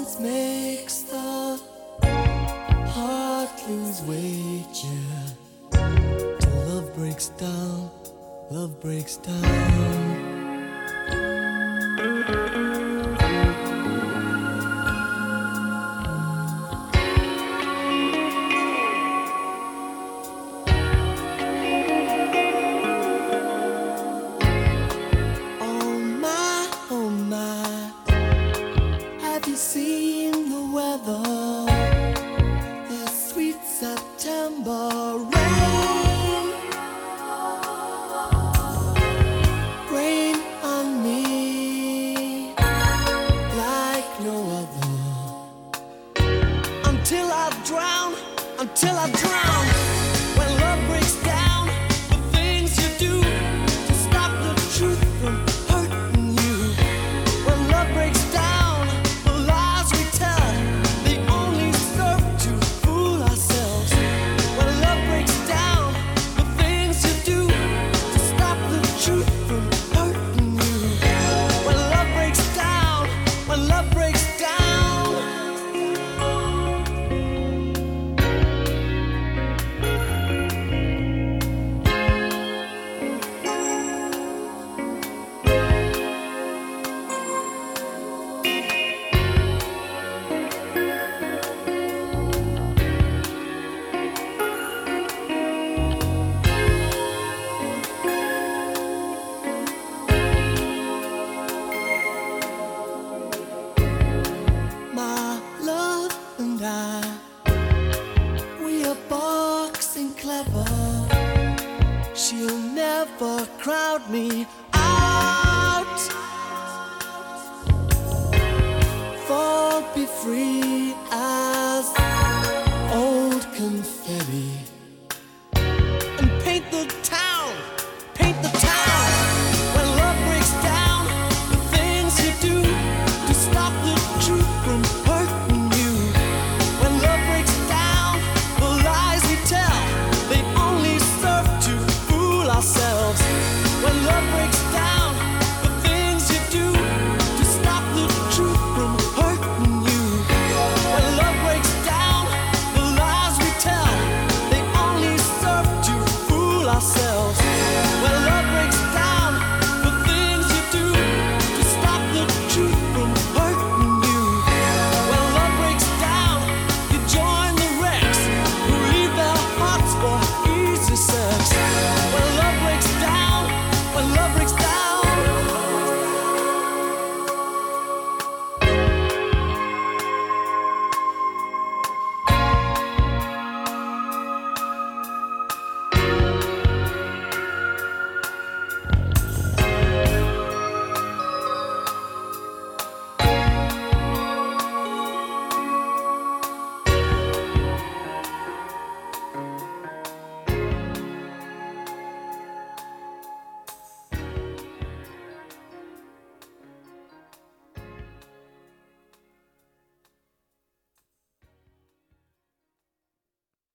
Romance makes the heart lose weight, yeah. Till love breaks down, love breaks down. Oh my, have you seen the weather? The sweet September rain, rain on me like no other. Until I drown, until I drown. When love breaks down, the things you do to stop the truth from hurting you. When love breaks down, the lies we tell, they only serve to fool ourselves. When love breaks down, the things you do to stop the truth from hurting you. When love breaks down, when love breaks down. My love and I, we are boxing clever. She'll never crowd me out. Fall, be free as old confetti.